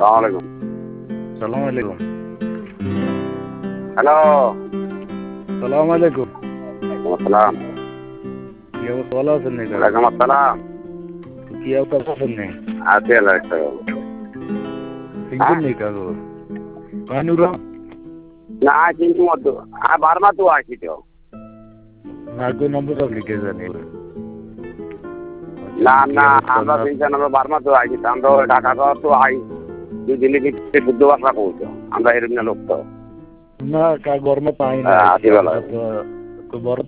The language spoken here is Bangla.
সালামালাইকুম। সালাম আলাইকুম। হ্যালো। সালাম আলাইকুম। সালাম। কি অবস্থা, ভালো আছেন নি? ওয়ালাইকুম আসসালাম। কি অবস্থা আছেন নি? আছি আল্লাহ সিঙ্গুর নেই কাগজ কানুরা না কিন্তু মতো বারমা তো আছি তো না কোন নম্বরটা লিখে জানি না না আমরা তিনটা নম্বর বারমা তো আছি আমরা ঢাকা শহর তো আই দুই দিনে কিন্তু বুধবার না পৌঁছো আমরা এরকম লোক তো না কা গরমে পাই না আছি ভালো তো বড়